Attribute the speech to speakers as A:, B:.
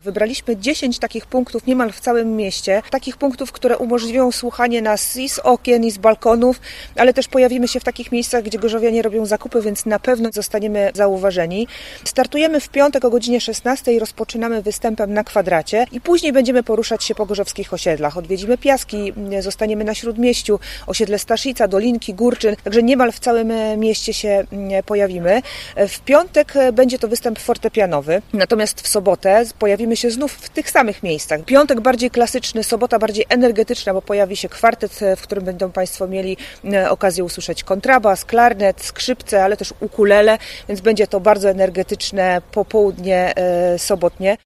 A: Wybraliśmy 10 takich punktów niemal w całym mieście, takich punktów, które umożliwią słuchanie nas i z okien, i z balkonów, ale też pojawimy się w takich miejscach, gdzie gorzowianie robią zakupy, więc na pewno zostaniemy zauważeni. Startujemy w piątek o godzinie 16 i rozpoczynamy występem na kwadracie i później będziemy poruszać się po gorzowskich osiedlach. Odwiedzimy Piaski, zostaniemy na Śródmieściu, osiedle Staszica, Dolinki, Górczyn, także niemal w całym mieście się pojawimy. W piątek będzie to występ fortepianowy, natomiast w sobotę pojawimy się znów w tych samych miejscach. Piątek bardziej klasyczny, sobota bardziej energetyczna, bo pojawi się kwartet, w którym będą Państwo mieli okazję usłyszeć kontrabas, klarnet, skrzypce, ale też ukulele, więc będzie to bardzo energetyczne popołudnie sobotnie.